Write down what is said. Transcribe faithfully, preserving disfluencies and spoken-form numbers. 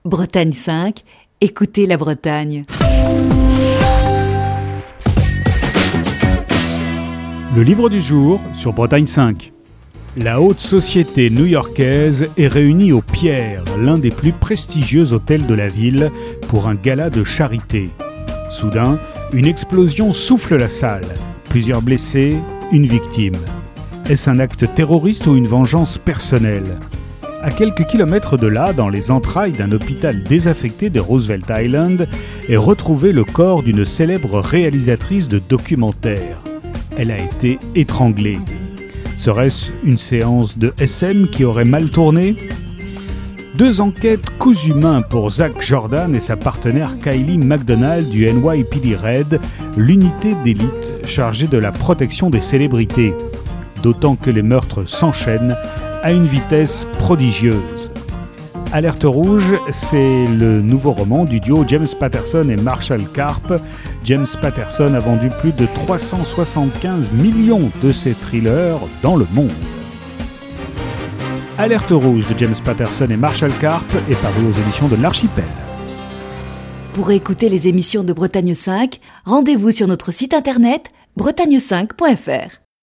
Bretagne cinq, écoutez la Bretagne. Le livre du jour sur Bretagne cinq. La haute société new-yorkaise est réunie au Pierre, l'un des plus prestigieux hôtels de la ville, pour un gala de charité. Soudain, une explosion souffle la salle. Plusieurs blessés, une victime. Est-ce un acte terroriste ou une vengeance personnelle ? À quelques kilomètres de là, dans les entrailles d'un hôpital désaffecté de Roosevelt Island, est retrouvé le corps d'une célèbre réalisatrice de documentaires. Elle a été étranglée. Serait-ce une séance de S M qui aurait mal tourné ? Deux enquêtes cousues main pour Zach Jordan et sa partenaire Kylie McDonald du N Y P D Red, l'unité d'élite chargée de la protection des célébrités. D'autant que les meurtres s'enchaînent à une vitesse prodigieuse. Alerte rouge, c'est le nouveau roman du duo James Patterson et Marshall Karp. James Patterson a vendu plus de trois cent soixante-quinze millions de ses thrillers dans le monde. Alerte rouge de James Patterson et Marshall Karp est paru aux éditions de l'Archipel. Pour écouter les émissions de Bretagne cinq, rendez-vous sur notre site internet bretagne cinq point f r.